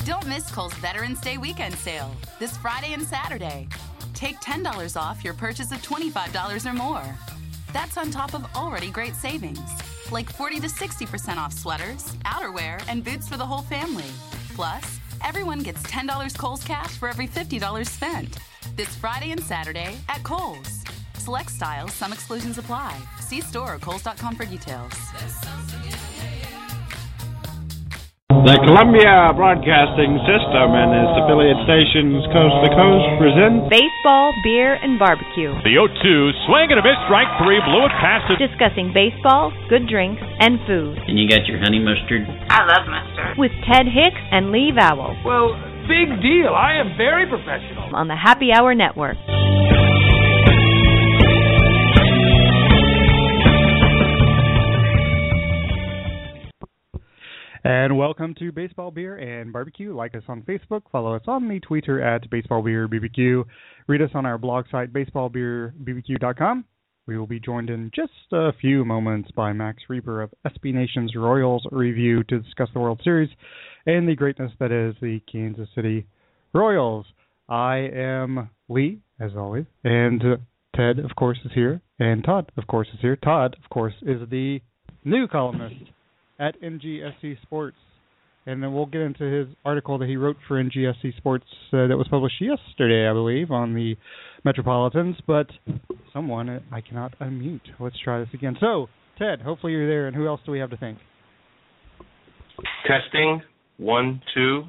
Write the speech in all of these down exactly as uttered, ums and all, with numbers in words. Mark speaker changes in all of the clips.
Speaker 1: Don't miss Kohl's Veterans Day weekend sale this Friday and Saturday. Take ten dollars off your purchase of twenty-five dollars or more. That's on top of already great savings, like forty to sixty percent off sweaters, outerwear, and boots for the whole family. Plus, everyone gets ten dollars Kohl's cash for every fifty dollars spent. This Friday and Saturday at Kohl's. Select styles, some exclusions apply. See store or kohls dot com for details.
Speaker 2: The Columbia Broadcasting System and its affiliate stations coast to coast present
Speaker 3: Baseball, Beer, and Barbecue.
Speaker 4: The oh two, swing and a miss, strike three, blew it past it.
Speaker 3: Discussing baseball, good drinks, and food.
Speaker 5: And you got your honey mustard?
Speaker 6: I love mustard.
Speaker 3: With Ted Hicks and Lee Vowell.
Speaker 7: Well, big deal. I am very professional.
Speaker 3: On the Happy Hour Network.
Speaker 8: And welcome to Baseball, Beer, and Barbecue. Like us on Facebook. Follow us on the Twitter at Baseball Beer B B Q. Read us on our blog site, baseball beer b b q dot com. We will be joined in just a few moments by Max Reaper of S B Nation's Royals Review to discuss the World Series and the greatness that is the Kansas City Royals. I am Lee, as always, and Ted, of course, is here, and Todd, of course, is here. Todd, of course, is the new columnist at N G S C Sports, and then we'll get into his article that he wrote for N G S C Sports uh, that was published yesterday, I believe, on the Metropolitans, but someone, I cannot unmute. Let's try this again. So, Ted, hopefully you're there, and who else do we have to thank?
Speaker 9: Testing, one, two.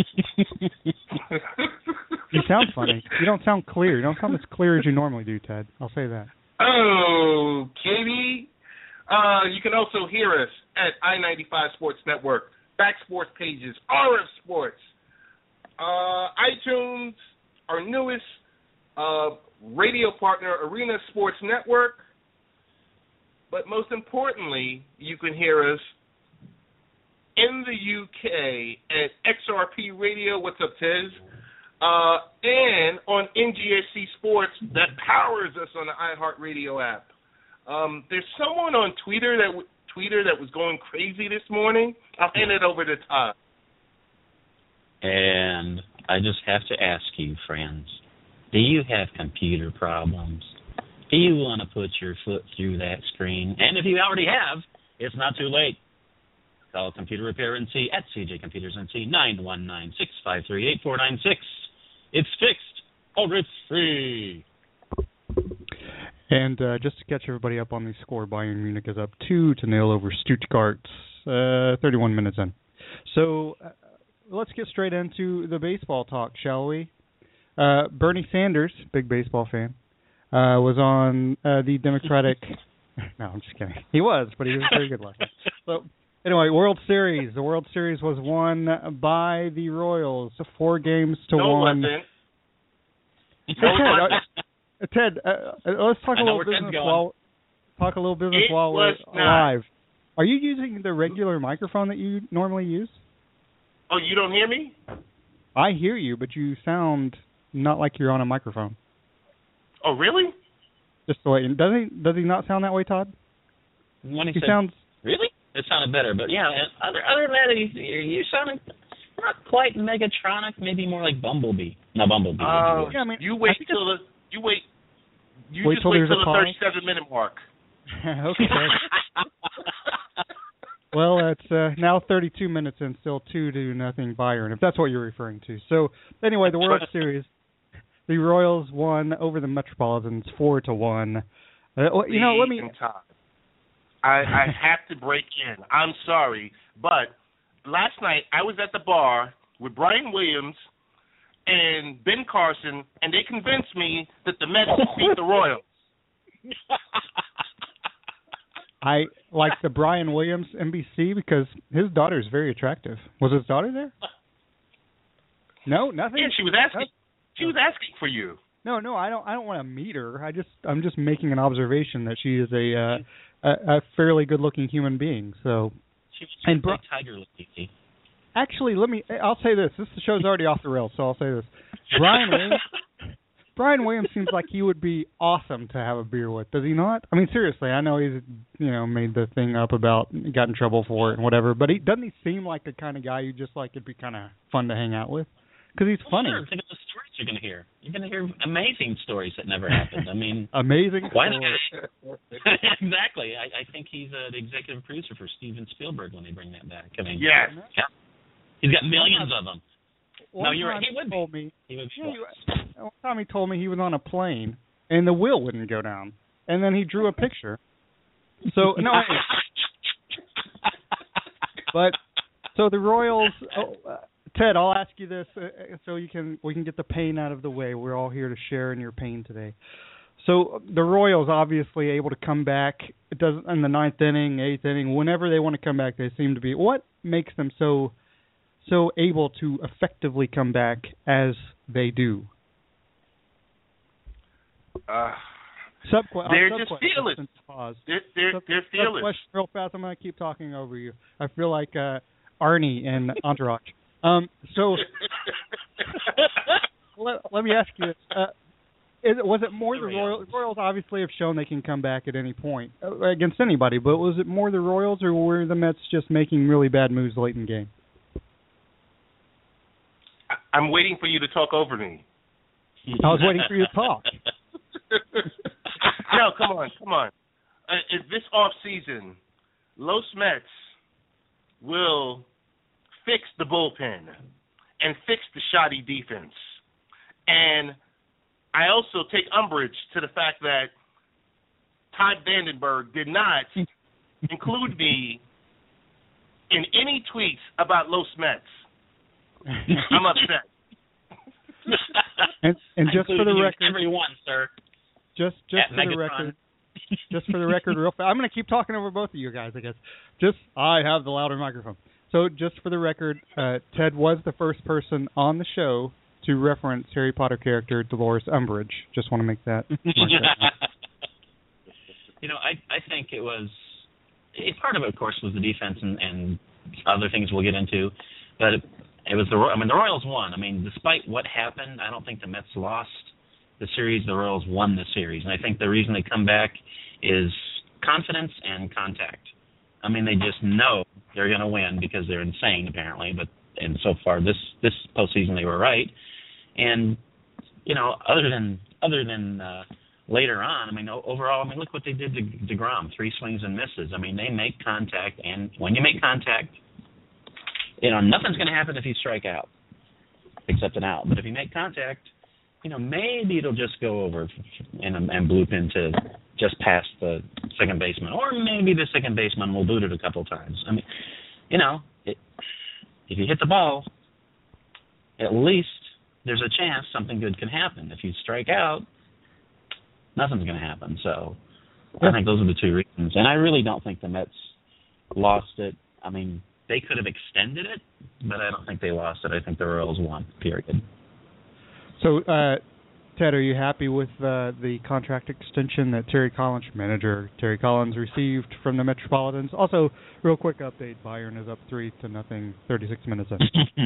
Speaker 8: You sound funny. You don't sound clear. You don't sound as clear as you normally do, Ted. I'll say that.
Speaker 9: Oh, Katie. Uh, you can also hear us at I ninety-five Sports Network, Back Sports Pages, R F Sports, uh, iTunes, our newest uh, radio partner, Arena Sports Network. But most importantly, you can hear us in the U K at X R P Radio. What's up, Tiz? Uh, and on N G S C Sports that powers us on the iHeartRadio app. Um, there's someone on Twitter that w- Twitter that was going crazy this morning. I'll hand it over to Todd.
Speaker 5: And I just have to ask you, friends, do you have computer problems? Do you want to put your foot through that screen? And if you already have, it's not too late. Call Computer Repair N C at C J Computers N C, nine one nine, six five three, eight four nine six. It's fixed or it's free.
Speaker 8: And uh, just to catch everybody up on the score, Bayern Munich is up two to nil over Stuttgart, uh, thirty-one minutes in. So uh, let's get straight into the baseball talk, shall we? Uh, Bernie Sanders, big baseball fan, uh, was on uh, the Democratic. No, I'm just kidding. He was, but he was very good last night. So anyway, World Series. The World Series was won by the Royals, four games to
Speaker 9: no,
Speaker 8: one.
Speaker 9: No,
Speaker 8: Hey, Ted, uh, Ted uh, let's talk a little business while talk a little business
Speaker 9: it
Speaker 8: while we're
Speaker 9: not.
Speaker 8: live. Are you using the regular microphone that you normally use?
Speaker 9: Oh, you don't hear me?
Speaker 8: I hear you, but you sound not like you're on a microphone.
Speaker 9: Oh, really?
Speaker 8: Just the way. Does he? Does he not sound that way, Todd?
Speaker 5: When he,
Speaker 8: he
Speaker 5: said,
Speaker 8: sounds.
Speaker 5: Really? It sounded better, but yeah. Other other than that, you you sounded not quite Megatronic, maybe more like Bumblebee. No, Bumblebee.
Speaker 9: Uh,
Speaker 8: yeah, I mean,
Speaker 9: you wait till the you wait. You
Speaker 8: wait
Speaker 9: just
Speaker 8: till
Speaker 9: wait
Speaker 8: there's
Speaker 9: till
Speaker 8: a
Speaker 9: the thirty-seven minute mark.
Speaker 8: Okay. Well, it's uh, now thirty-two minutes and still two to nothing Bayern, if that's what you're referring to. So anyway, the World Series, the Royals won over the Metropolitans four to one. Uh, you know, let me.
Speaker 9: I, I have to break in. I'm sorry, but last night I was at the bar with Brian Williams and Ben Carson, and they convinced me that the Mets beat the Royals.
Speaker 8: I like the Brian Williams N B C because his daughter is very attractive. Was his daughter there? No, nothing.
Speaker 9: Yeah, she was asking. She was asking for you.
Speaker 8: No, no, I don't. I don't want to meet her. I just, I'm just making an observation that she is a uh, a, a fairly good-looking human being. So,
Speaker 5: she was
Speaker 8: and Bri-
Speaker 5: tiger looking.
Speaker 8: Actually, let me. I'll say this. This show's already off the rails, so I'll say this. Brian Williams. Brian Williams seems like he would be awesome to have a beer with, does he not? I mean, seriously, I know he's, you know, made the thing up about got in trouble for it and whatever, but he doesn't he seem like the kind of guy you just like it'd be kind of fun to hang out with? Because he's
Speaker 5: well,
Speaker 8: funny.
Speaker 5: Sure. Think of the stories you're going to hear. You're going to hear amazing stories that never happened. I mean,
Speaker 8: amazing.
Speaker 5: Why not? Exactly. I, I think he's uh, the executive producer for Steven Spielberg when they bring that back. I mean,
Speaker 9: yes.
Speaker 5: Yeah. He's got millions of them.
Speaker 8: One
Speaker 5: no, you're right.
Speaker 8: He
Speaker 5: would
Speaker 8: told
Speaker 5: be.
Speaker 8: me.
Speaker 5: He would
Speaker 8: Yeah, you, one time he told me he was on a plane and the wheel wouldn't go down, and then he drew a picture. So no, but so the Royals. Oh, uh, Ted, I'll ask you this uh, so you can we can get the pain out of the way. We're all here to share in your pain today. So the Royals obviously able to come back. It doesn't in the ninth inning, eighth inning, whenever they want to come back, they seem to be. What makes them so so able to effectively come back as they do?
Speaker 9: Uh,
Speaker 8: sub
Speaker 9: they're
Speaker 8: uh,
Speaker 9: just
Speaker 8: sub
Speaker 9: fearless.
Speaker 8: Pause.
Speaker 9: They're, they're,
Speaker 8: sub,
Speaker 9: they're fearless.
Speaker 8: Question real fast. I'm going to keep talking over you. I feel like uh, Arnie in Entourage. Um, so let, let me ask you this. Uh, is it, was it more the Royals? The Royals obviously have shown they can come back at any point uh, against anybody, but was it more the Royals or were the Mets just making really bad moves late in the game?
Speaker 9: I, I'm waiting for you to talk over me.
Speaker 8: I was waiting for you to talk.
Speaker 9: No, come on, come on. Uh, if this off season, Los Mets will fix the bullpen and fix the shoddy defense. And I also take umbrage to the fact that Todd Vandenberg did not include me in any tweets about Los Mets. I'm upset.
Speaker 8: And, and just for the record,
Speaker 5: everyone, sir.
Speaker 8: Just, just
Speaker 5: At
Speaker 8: for the
Speaker 5: Megatron.
Speaker 8: record, just for the record, real fast. I'm going to keep talking over both of you guys, I guess. Just, I have the louder microphone. So, just for the record, uh, Ted was the first person on the show to reference Harry Potter character Dolores Umbridge. Just want to make that. Mark that
Speaker 5: you know, I I think it was. It, part of it, of course, was the defense and, and other things we'll get into, but it, it was the. I mean, the Royals won. I mean, despite what happened, I don't think the Mets lost the series. The Royals won the series, and I think the reason they come back is confidence and contact. I mean, they just know they're going to win because they're insane, apparently. But and so far this this postseason they were right. And you know, other than other than uh, later on, I mean, overall, I mean, look what they did to DeGrom: three swings and misses. I mean, they make contact, and when you make contact, you know, nothing's going to happen if you strike out, except an out. But if you make contact, you know, maybe it'll just go over and and bloop into just past the second baseman, or maybe the second baseman will boot it a couple times. I mean, you know, it, if you hit the ball, at least there's a chance something good can happen. If you strike out, nothing's going to happen. So I think those are the two reasons. And I really don't think the Mets lost it. I mean, they could have extended it, but I don't think they lost it. I think the Royals won, period.
Speaker 8: So, uh, Ted, are you happy with uh, the contract extension that Terry Collins, manager Terry Collins, received from the Metropolitans? Also, real quick update: Bayern is up three to nothing, thirty-six minutes in.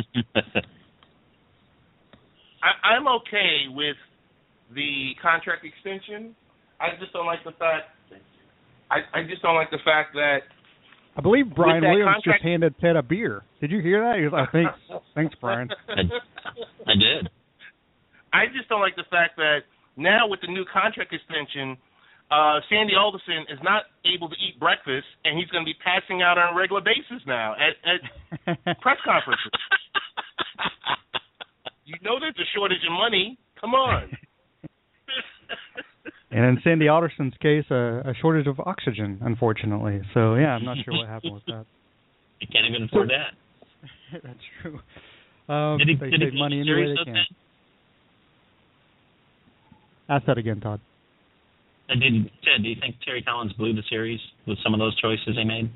Speaker 9: I, I'm okay with the contract extension. I just don't like the fact. I, I just don't like the fact that.
Speaker 8: I believe Brian Williams
Speaker 9: contract,
Speaker 8: just handed Ted a beer. Did you hear that? He was like, "Thanks, thanks, Brian."
Speaker 5: I, I did.
Speaker 9: I just don't like the fact that now with the new contract extension, uh, Sandy Alderson is not able to eat breakfast, and he's going to be passing out on a regular basis now at, at press conferences. You know there's a shortage of money. Come on.
Speaker 8: And in Sandy Alderson's case, a, a shortage of oxygen, unfortunately. So, yeah, I'm not sure what happened with that.
Speaker 5: You can't even afford that.
Speaker 8: That's true. Um,
Speaker 5: did he,
Speaker 8: they
Speaker 5: did
Speaker 8: save
Speaker 5: he
Speaker 8: money any way they can. Ask that again, Todd.
Speaker 5: And did, Ted, do you think Terry Collins blew the series with some of those choices they made?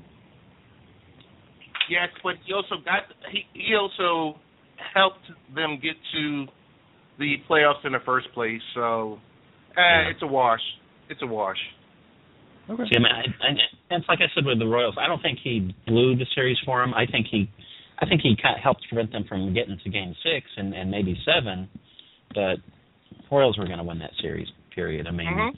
Speaker 9: Yes, but he also got he, he also helped them get to the playoffs in the first place. So uh, yeah. it's a wash. It's a wash.
Speaker 5: Okay. See, I mean, I, I, it's like I said with the Royals. I don't think he blew the series for them. I think he, I think he kind of helped prevent them from getting to Game Six and, and maybe seven. But Orioles were going to win that series, period. I mean,
Speaker 9: mm-hmm.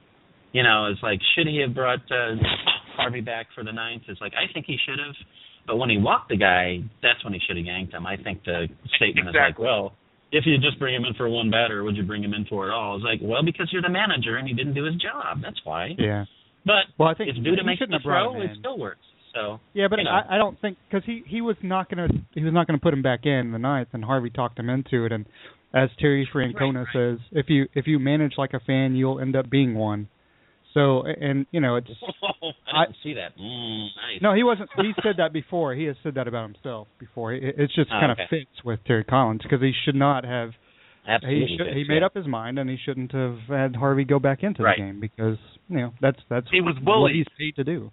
Speaker 5: you know, it's like, should he have brought uh, Harvey back for the ninth? It's like, I think he should have. But when he walked the guy, that's when he should have yanked him. I think the statement
Speaker 9: exactly.
Speaker 5: is like, well, if you just bring him in for one batter, would you bring him in for it all? It's like, well, because you're the manager and he didn't do his job. That's why.
Speaker 8: Yeah.
Speaker 5: But
Speaker 8: well, I think
Speaker 5: if due to make the throw, it
Speaker 8: in.
Speaker 5: still works. So
Speaker 8: yeah, but
Speaker 5: you know.
Speaker 8: I, I don't think because he, he was not gonna he was not gonna put him back in the ninth, and Harvey talked him into it. And as Terry Francona
Speaker 5: right, right.
Speaker 8: says, if you if you manage like a fan, you'll end up being one. So and you know it's
Speaker 5: I didn't I, see that. Mm, nice.
Speaker 8: No, he wasn't. He said that before. He has said that about himself before. It, it's just
Speaker 5: oh,
Speaker 8: kind
Speaker 5: okay.
Speaker 8: of fits with Terry Collins because he should not have.
Speaker 5: Absolutely
Speaker 8: he should,
Speaker 5: fits,
Speaker 8: he made
Speaker 5: yeah.
Speaker 8: up his mind, and he shouldn't have had Harvey go back into
Speaker 5: right.
Speaker 8: the game because you know that's that's
Speaker 9: he was
Speaker 8: what he's paid to do.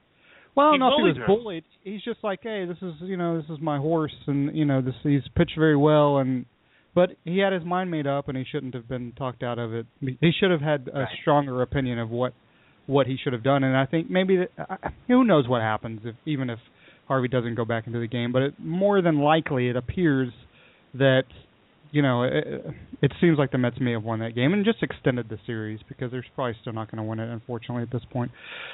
Speaker 8: Well,
Speaker 9: he
Speaker 8: no, if he was
Speaker 9: him.
Speaker 8: bullied, he's just like, hey, this is you know this is my horse, and you know this he's pitched very well, and but he had his mind made up, and he shouldn't have been talked out of it. He should have had a
Speaker 5: right.
Speaker 8: stronger opinion of what what he should have done, and I think maybe that, uh, who knows what happens if even if Harvey doesn't go back into the game, but it, more than likely it appears that. You know, it, it seems like the Mets may have won that game and just extended the series because they're probably still not going to win it, unfortunately, at this point.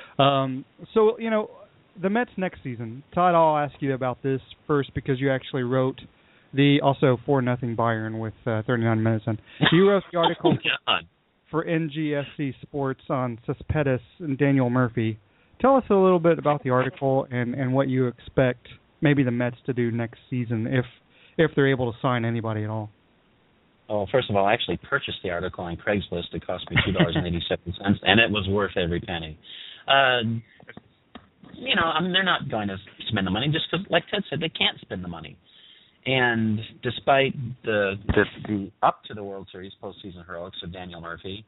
Speaker 8: Um, so, you know, the Mets next season. Todd, I'll ask you about this first because you actually wrote the also four nothing Bayern with uh, thirty-nine minutes in. You wrote the article
Speaker 5: oh,
Speaker 8: for N G S C Sports on Cespedes and Daniel Murphy. Tell us a little bit about the article and, and what you expect maybe the Mets to do next season if if they're able to sign anybody at all.
Speaker 5: Well, first of all, I actually purchased the article on Craigslist. It cost me two dollars and eighty-seven cents, and it was worth every penny. Uh, you know, I mean, they're not going to spend the money just because, like Ted said, they can't spend the money. And despite the, the the up to the World Series postseason heroics of Daniel Murphy,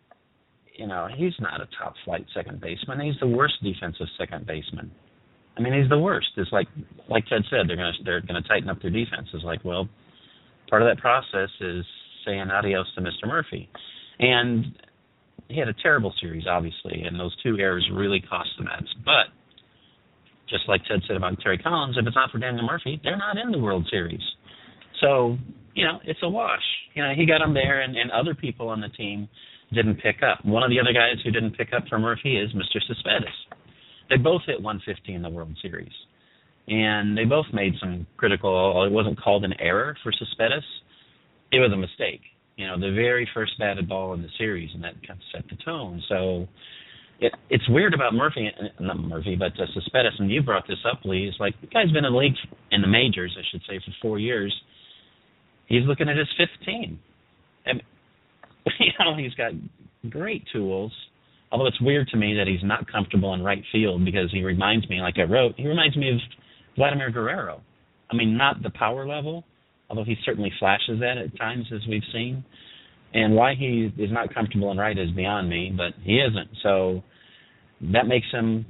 Speaker 5: you know, he's not a top flight second baseman. He's the worst defensive second baseman. I mean, he's the worst. It's like like Ted said, they're gonna they're gonna tighten up their defense. It's like, well. Part of that process is saying adios to Mister Murphy. And he had a terrible series, obviously, and those two errors really cost the Mets. But just like Ted said about Terry Collins, if it's not for Daniel Murphy, they're not in the World Series. So, you know, it's a wash. You know, he got him there, and, and other people on the team didn't pick up. One of the other guys who didn't pick up for Murphy is Mister Cespedes. They both hit one fifty in the World Series. And they both made some critical, it wasn't called an error for Cespedes. It was a mistake. You know, the very first batted ball in the series, and that kind of set the tone. So it, it's weird about Murphy, not Murphy, but uh, Cespedes, and you brought this up, Lee. It's like the guy's been in the league, in the majors, I should say, for four years. He's looking at his fifteenth. And, you know, he's got great tools. Although it's weird to me that he's not comfortable in right field because he reminds me, like I wrote, he reminds me of Vladimir Guerrero. I mean, not the power level, although he certainly flashes that at times, as we've seen. And why he is not comfortable in right is beyond me, but he isn't. So that makes him,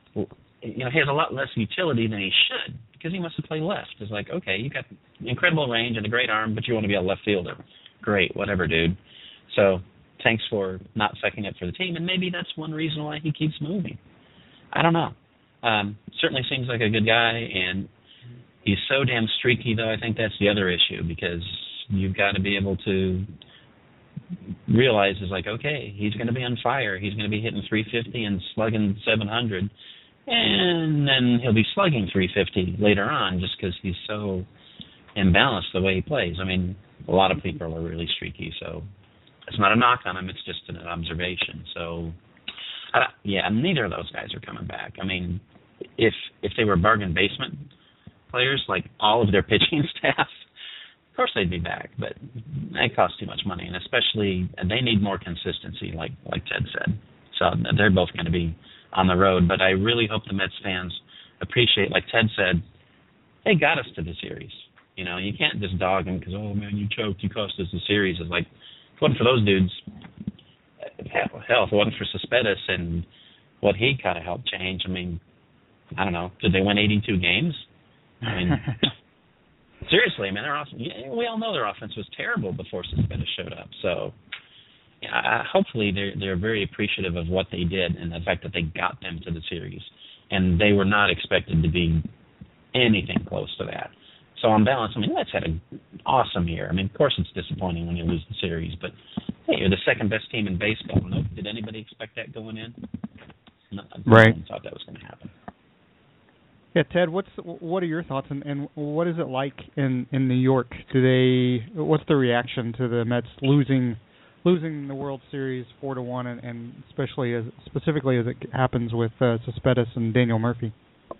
Speaker 5: you know, he has a lot less utility than he should because he wants to play left. It's like, okay, you got incredible range and a great arm, but you want to be a left fielder. Great, whatever, dude. So thanks for not sucking up for the team, and maybe that's one reason why he keeps moving. I don't know. Um, certainly seems like a good guy, and he's so damn streaky, though. I think that's the other issue because you've got to be able to realize it's like, okay, he's going to be on fire. He's going to be hitting three fifty and slugging seven hundred, and then he'll be slugging three fifty later on just because he's so imbalanced the way he plays. I mean, a lot of people are really streaky, so it's not a knock on him. It's just an observation. So, I, yeah, neither of those guys are coming back. I mean, if if they were bargain basement players, like all of their pitching staff, of course they'd be back. But that costs too much money, and especially and they need more consistency, like like Ted said. So they're both going to be on the road. But I really hope the Mets fans appreciate, like Ted said, they got us to the series. You know, you can't just dog them because, oh, man, you choked, you cost us the series. It's like, if it wasn't for those dudes, hell, if it wasn't for Cespedes and what he kind of helped change, I mean, I don't know, did they win eighty-two games? I mean, seriously, I mean, their offense, we all know their offense was terrible before Cespedes showed up. So, yeah, I, hopefully they're, they're very appreciative of what they did and the fact that they got them to the series. And they were not expected to be anything close to that. So on balance, I mean, Mets had an awesome year. I mean, of course it's disappointing when you lose the series, but hey, you're the second best team in baseball. No, did anybody expect that going in? No,
Speaker 8: right.
Speaker 5: No one thought that was going to happen.
Speaker 8: Yeah, Ted, what's what are your thoughts, and, and what is it like in, in New York? Do they what's the reaction to the Mets losing losing the World Series four to one, and, and especially as specifically as it happens with uh, Cespedes and Daniel Murphy?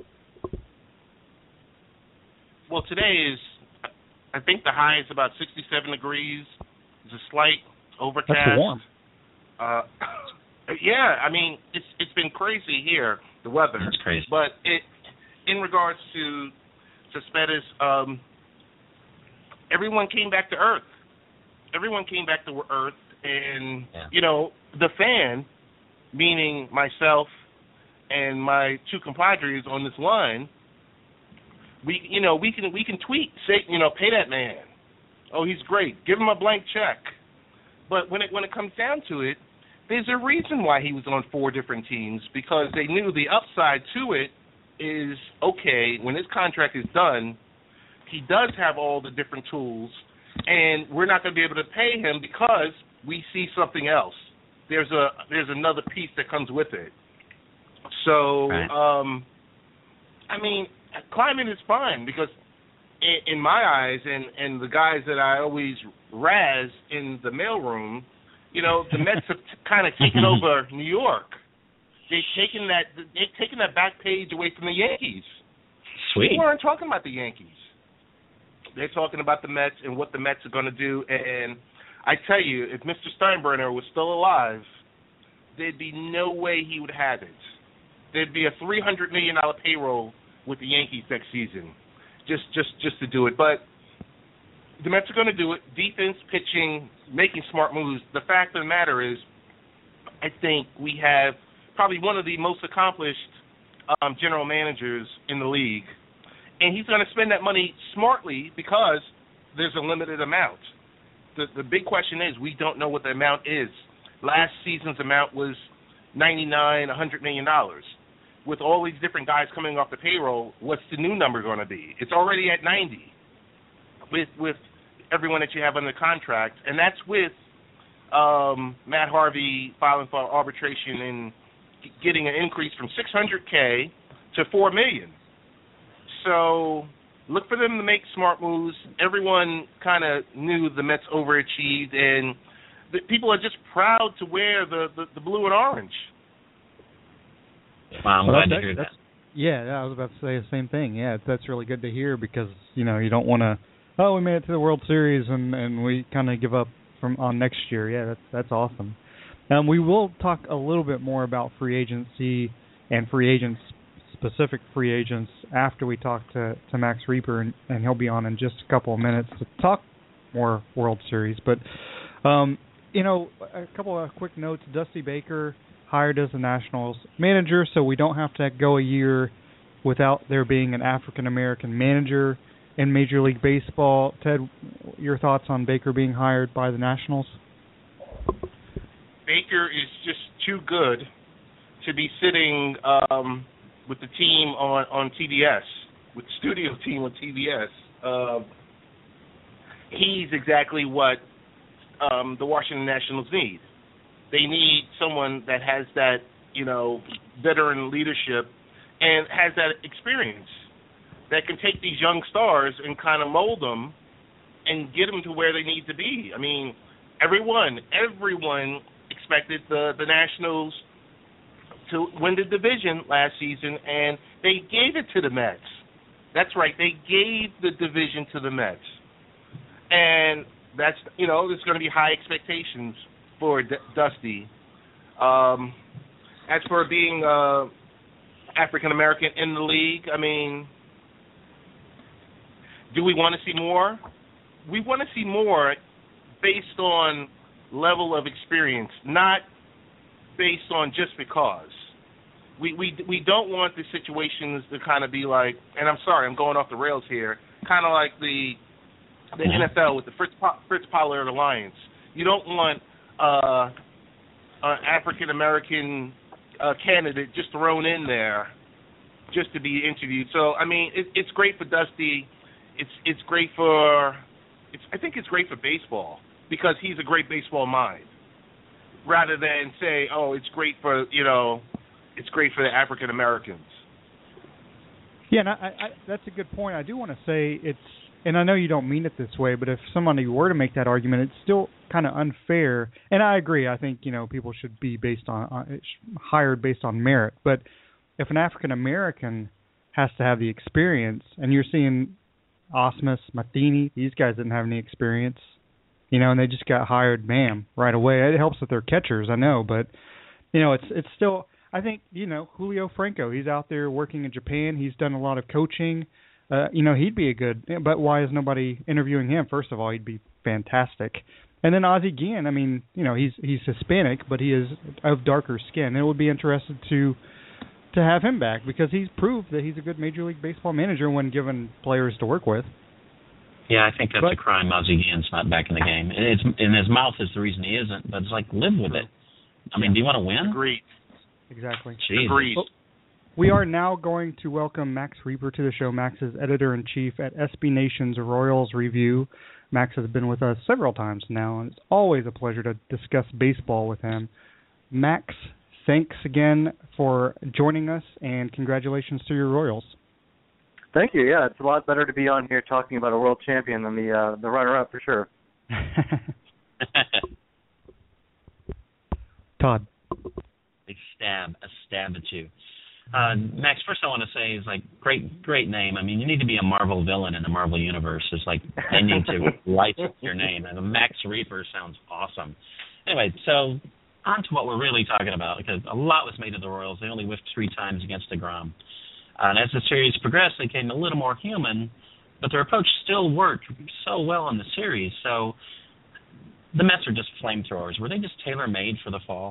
Speaker 9: Well, today is, I think the high is about sixty-seven degrees. It's a slight overcast.
Speaker 8: That's warm.
Speaker 9: Uh, yeah, I mean it's it's been crazy here, the weather.
Speaker 5: That's crazy.
Speaker 9: But it. In regards to Cespedes, um, everyone came back to earth. Everyone came back to earth, and
Speaker 5: yeah.
Speaker 9: you know the fan, meaning myself and my two compadres on this line. We, you know, we can we can tweet, say, you know, pay that man. Oh, he's great. Give him a blank check. But when it when it comes down to it, there's a reason why he was on four different teams, because they knew the upside to it is, okay, when his contract is done, he does have all the different tools, and we're not going to be able to pay him because we see something else. There's a there's another piece that comes with it. So,
Speaker 5: right.
Speaker 9: um, I mean, climate is fine because in, in my eyes, and, and the guys that I always razz in the mailroom, you know, the Mets have t- kind of taken over New York. They've taken that they've taken that back page away from the Yankees.
Speaker 5: Sweet.
Speaker 9: They weren't talking about the Yankees. They're talking about the Mets and what the Mets are going to do. And I tell you, if Mister Steinbrenner was still alive, there'd be no way he would have it. There'd be a three hundred million dollars payroll with the Yankees next season, just just just to do it. But the Mets are going to do it. Defense, pitching, making smart moves. The fact of the matter is, I think we have probably one of the most accomplished um, general managers in the league, and he's going to spend that money smartly because there's a limited amount. The the big question is, we don't know what the amount is. Last season's amount was ninety-nine, one hundred million dollars. With all these different guys coming off the payroll, what's the new number going to be? It's already at ninety with with everyone that you have under contract, and that's with um, Matt Harvey filing for arbitration and getting an increase from six hundred K to four million dollars. So look for them to make smart moves. Everyone kind of knew the Mets overachieved, and the people are just proud to wear the, the, the blue and orange.
Speaker 5: Wow, I'm
Speaker 8: well,
Speaker 5: glad
Speaker 8: that,
Speaker 5: to hear that.
Speaker 8: Yeah, I was about to say the same thing. Yeah, that's really good to hear because, you know, you don't want to, oh, we made it to the World Series and, and we kind of give up from on next year. Yeah, that's that's awesome. Um, we will talk a little bit more about free agency and free agents, specific free agents, after we talk to, to Max Reaper, and, and he'll be on in just a couple of minutes to talk more World Series. But, um, you know, a couple of quick notes. Dusty Baker hired as the Nationals manager, so we don't have to go a year without there being an African-American manager in Major League Baseball. Ted, your thoughts on Baker being hired by the Nationals?
Speaker 9: Baker is just too good to be sitting um, with the team on, on T B S, with the studio team on T B S. Uh, he's exactly what um, the Washington Nationals need. They need someone that has that, you know, veteran leadership and has that experience that can take these young stars and kind of mold them and get them to where they need to be. I mean, everyone, everyone expected the, the Nationals to win the division last season, and they gave it to the Mets. That's right, they gave the division to the Mets. And that's, you know, there's going to be high expectations for D- Dusty. Um, as for being uh, African-American in the league, I mean, do we want to see more? We want to see more based on level of experience, not based on just because. We we we don't want the situations to kind of be like, and I'm sorry, I'm going off the rails here, kind of like the the N F L with the Fritz, Fritz Pollard Alliance. You don't want uh, an African-American uh, candidate just thrown in there just to be interviewed. So, I mean, it, it's great for Dusty. It's it's great for it's, I think it's great for baseball because he's a great baseball mind, rather than say, oh, it's great for, you know, it's great for the African Americans.
Speaker 8: Yeah, and I, I, that's a good point. I do want to say it's, and I know you don't mean it this way, but if somebody were to make that argument, it's still kind of unfair. And I agree. I think, you know, people should be based on, on hired based on merit. But if an African American has to have the experience, and you're seeing Osmus, Matheny, these guys didn't have any experience, you know, and they just got hired, bam, right away. It helps with their catchers, I know, but you know, it's it's still. I think, you know, Julio Franco, he's out there working in Japan. He's done a lot of coaching. Uh, you know, he'd be a good, but why is nobody interviewing him? First of all, he'd be fantastic. And then Ozzie Guillen, I mean, you know, he's he's Hispanic, but he is of darker skin. And it would be interesting to to have him back because he's proved that he's a good Major League Baseball manager when given players to work with.
Speaker 5: Yeah, I think that's but, a crime. Ozzie Guillen's not back in the game. And, it's, and his mouth is the reason he isn't, but it's like, live with it. I mean, do you want to win?
Speaker 9: Agreed.
Speaker 8: Exactly.
Speaker 9: Agreed.
Speaker 8: Well, we are now going to welcome Max Reaper to the show. Max is editor-in-chief at S B Nation's Royals Review. Max has been with us several times now, and it's always a pleasure to discuss baseball with him. Max, thanks again for joining us, and congratulations to your Royals.
Speaker 6: Thank you. Yeah, it's a lot better to be on here talking about a world champion than the uh, the runner-up for sure.
Speaker 8: Todd.
Speaker 5: Big stab, a stab at you. Uh, Max, first I want to say is like, great, great name. I mean, you need to be a Marvel villain in the Marvel Universe. It's like, they need to license your name. And Max Reaper sounds awesome. Anyway, so on to what we're really talking about, because a lot was made of the Royals. They only whiffed three times against DeGrom. Uh, and as the series progressed, they became a little more human, but their approach still worked so well in the series. So the Mets are just flamethrowers. Were they just tailor-made for the fall?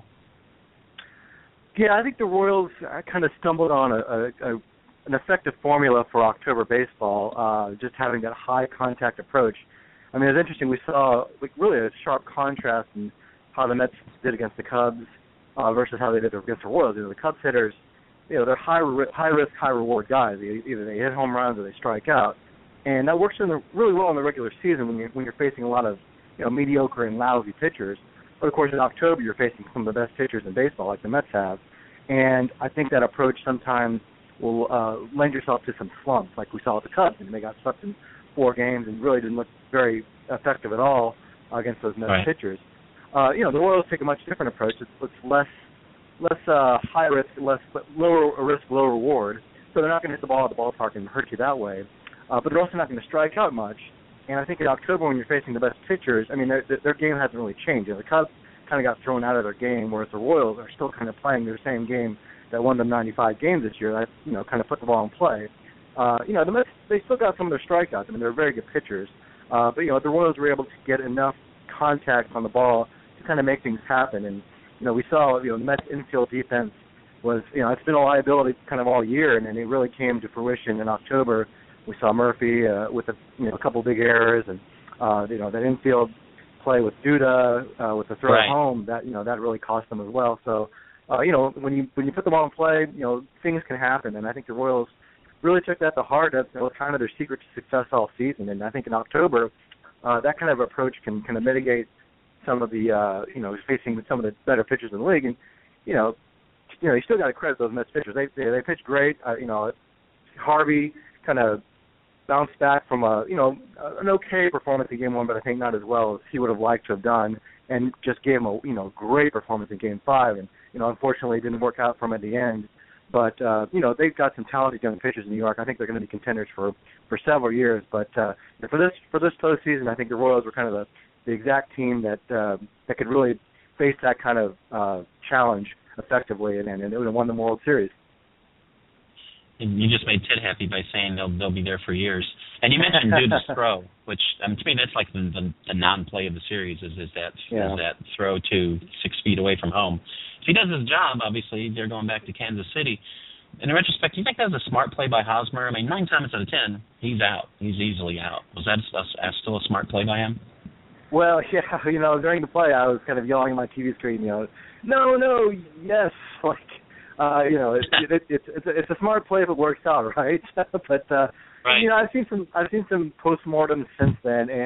Speaker 6: Yeah, I think the Royals kind of stumbled on a, a, a an effective formula for October baseball, uh, just having that high contact approach. I mean, it's interesting. We saw like, really a sharp contrast in how the Mets did against the Cubs uh, versus how they did against the Royals. You know, the Cubs hitters, you know, they're high high risk, high reward guys. Either they hit home runs or they strike out, and that works in the, really well in the regular season when you're when you're facing a lot of you know mediocre and lousy pitchers. But, of course, in October, you're facing some of the best pitchers in baseball, like the Mets have. And I think that approach sometimes will uh, lend yourself to some slumps, like we saw with the Cubs. And they got swept in four games and really didn't look very effective at all against those Mets
Speaker 5: right.
Speaker 6: pitchers. Uh, you know, the Royals take a much different approach. It's, it's less less uh, high risk, less lower risk, low reward. So they're not going to hit the ball at the ballpark and hurt you that way. Uh, but they're also not going to strike out much. And I think in October, when you're facing the best pitchers, I mean, their, their game hasn't really changed. You know, the Cubs kind of got thrown out of their game, whereas the Royals are still kind of playing their same game that won them ninety-five games this year. That, you know, kind of put the ball in play. Uh, you know, the Mets, they still got some of their strikeouts. I mean, they're very good pitchers. Uh, but, you know, the Royals were able to get enough contact on the ball to kind of make things happen. And, you know, we saw, you know, the Mets infield defense was, you know, it's been a liability kind of all year, and, and it really came to fruition in October. We saw Murphy uh, with a, you know, a couple big errors, and uh, you know that infield play with Duda uh, with the throw
Speaker 5: right.
Speaker 6: home that you know that really cost them as well. So uh, you know when you when you put the ball in play, you know things can happen, and I think the Royals really took that to heart. That was kind of their secret to success all season, and I think in October uh, that kind of approach can kind of mitigate some of the uh, you know facing some of the better pitchers in the league, and you know you know you still got to credit those Mets pitchers. They they, they pitched great. Uh, you know Harvey kind of bounced back from a, you know, an okay performance in Game One, but I think not as well as he would have liked to have done, and just gave him a, you know, great performance in Game Five. And you know, unfortunately, it didn't work out for him at the end. But uh, you know, they've got some talented young pitchers in New York. I think they're going to be contenders for, for several years. But uh, for this for this postseason, I think the Royals were kind of the, the exact team that uh, that could really face that kind of uh, challenge effectively, and, and it would have won the World Series.
Speaker 5: And you just made Ted happy by saying they'll they'll be there for years. And you mentioned Duda's throw, which I mean, to me that's like the, the, the non-play of the series is, is that
Speaker 6: yeah.
Speaker 5: is that throw to six feet away from home. If he does his job, obviously they're going back to Kansas City. In retrospect, do you think that was a smart play by Hosmer? I mean, nine times out of ten, he's out. He's easily out. Was that a, a, still a smart play by him?
Speaker 6: Well, yeah, you know, during the play, I was kind of yelling at my T V screen, you know, no, no, yes, like. Uh, you know, it, it, it, it's it's a, it's a smart play if it works out, right? but uh,
Speaker 5: right.
Speaker 6: you know, I've seen some I've seen some postmortems since then, and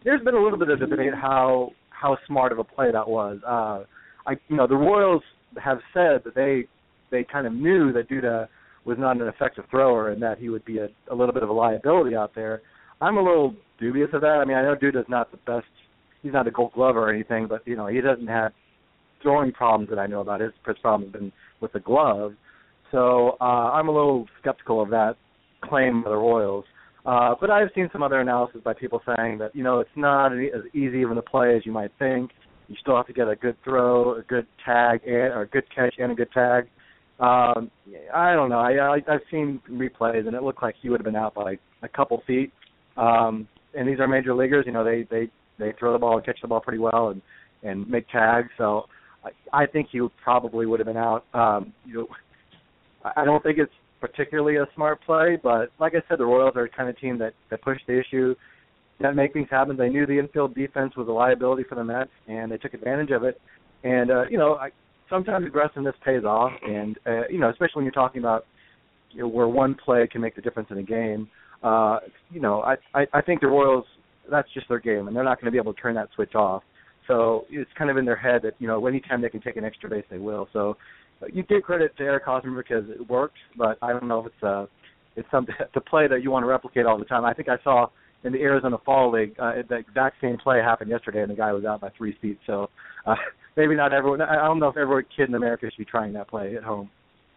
Speaker 6: there's been a little bit of debate how how smart of a play that was. Uh, I, you know, the Royals have said that they they kind of knew that Duda was not an effective thrower and that he would be a, a little bit of a liability out there. I'm a little dubious of that. I mean, I know Duda's not the best. He's not a Gold Glove or anything, but you know, he doesn't have throwing problems that I know about. His his problem has been with the glove. So uh, I'm a little skeptical of that claim by the Royals. Uh, but I've seen some other analysis by people saying that, you know, it's not as easy of a play as you might think. You still have to get a good throw, a good tag, and, or a good catch and a good tag. Um, I don't know. I, I, I've seen replays, and it looked like he would have been out by a couple feet. Um, and these are major leaguers. You know, they, they, they throw the ball and catch the ball pretty well and, and make tags. So I, I think he probably would have been out. Um, you know, I don't think it's particularly a smart play, but like I said, the Royals are the kind of team that, that push the issue, that make things happen. They knew the infield defense was a liability for the Mets, and they took advantage of it. And, uh, you know, I, sometimes aggressiveness pays off, and, uh, you know, especially when you're talking about, you know, where one play can make the difference in a game. Uh, you know, I, I, I think the Royals, that's just their game, and they're not going to be able to turn that switch off. So it's kind of in their head that, you know, anytime they can take an extra base, they will. So you give credit to Eric Hosmer because it worked, but I don't know if it's uh, it's something it's a play that you want to replicate all the time. I think I saw in the Arizona Fall League uh, the exact same play happened yesterday, and the guy was out by three feet. So uh, maybe not everyone. I don't know if every kid in America should be trying that play at home.